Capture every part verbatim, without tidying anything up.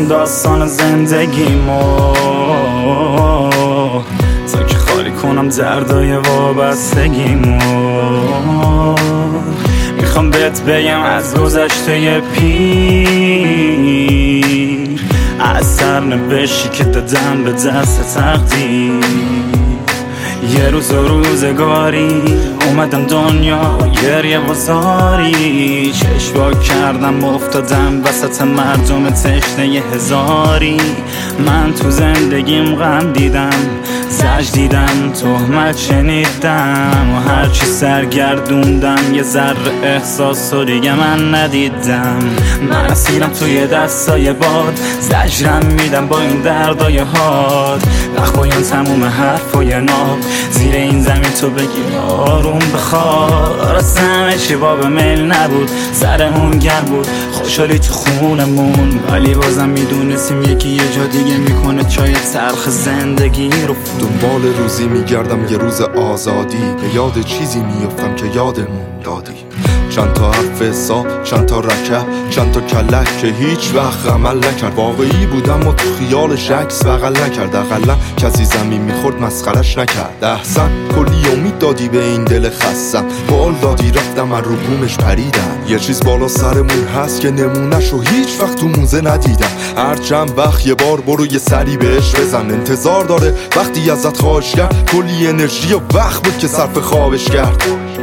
داستان زندگیمو تا که خالی کنم دردای وابستگیمو. میخوام بهت بگم از گذشته پیر، از سرنوشتی که دادم به دست تقدیر. یه روز و روزگاری اومدم دنیا گریه و زاری، چشم کردم افتادم وسط مردم تشنه هزاری. من تو زندگیم غم دیدم، زجر دیدم، تهمت شنیدم و هرچی سرگردوندم یه ذره احساس و دیگه من ندیدم. من اسیرم توی دستای باد، زجرم میدم با این دردای حاد. نخوایم تموم حرفای ناب زیر این زمین تو بگی آروم بخواد. راست همه چی باب میل نبود، سرمون گرم بود، خوشحالی تو خونمون، ولی بازم میدونستیم یکی یه جا دیگه میکنه چای تلخ زندگی رو. دنبال روزی میگردم یه روز آزادی، به یاد چیزی میفتم که یادمون دادی. چند تا حرف حساب، چند تا رکه، چند تا کلک که هیچ وقت عمل نکرد. واقعی بودم و تو خیالش عکس بغل نکرد. اقلا کسی زمین میخورد مسخرش نکرد. احسن کلی امید دادی به این دل خستم، بال دادی رفتم من رو بومش پریدم. یه چیز بالا سرمون هست که نمونش رو هیچ وقت تو موزه ندیدم. هر چند وقت یه بار برو یه سری بهش بزن، انتظار داره وقتی ازت خواهش کرد. کلی انرژی و وقت بود که صرف خوابش کرد.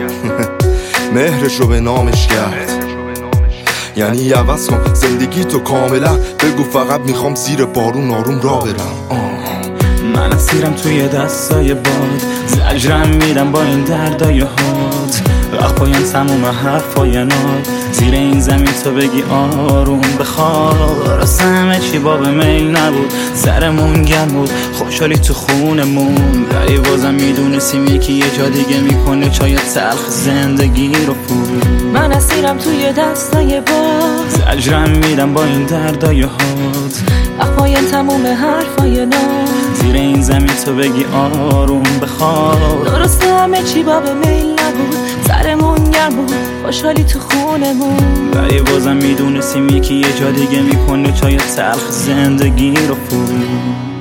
مهرش رو به نامش کرد. یعنی عوض کن زندگی تو کاملا، بگو فقط میخوام زیر بارون آروم را برم. آه. من اسیرم توی دستای باد، زجرم میدم با این دردای حاد. وقت پایان تموم حرفای ناد زیر این زمین تو بگی آروم بخواد. راست همه چی باب میل نبود، سرمون گرم بود، خوشحالی تو خونمون، ولی بازم میدونستیم یکی یه جا دیگه میکنه چای تلخ زندگی رو پول. من اسیرم توی دستای باد، زجرم میدم با این دردای حاد. وقت پایان تموم حرفای ناد زیر این زمین تو بگی آروم بخواد. درسته همه چی باب میل نبود، سرمون گرم بود، خوشحالی تو خونمون، ولی بازم میدونستیم یکی یه جا دیگه میکنه چای تلخ زندگی رو پول.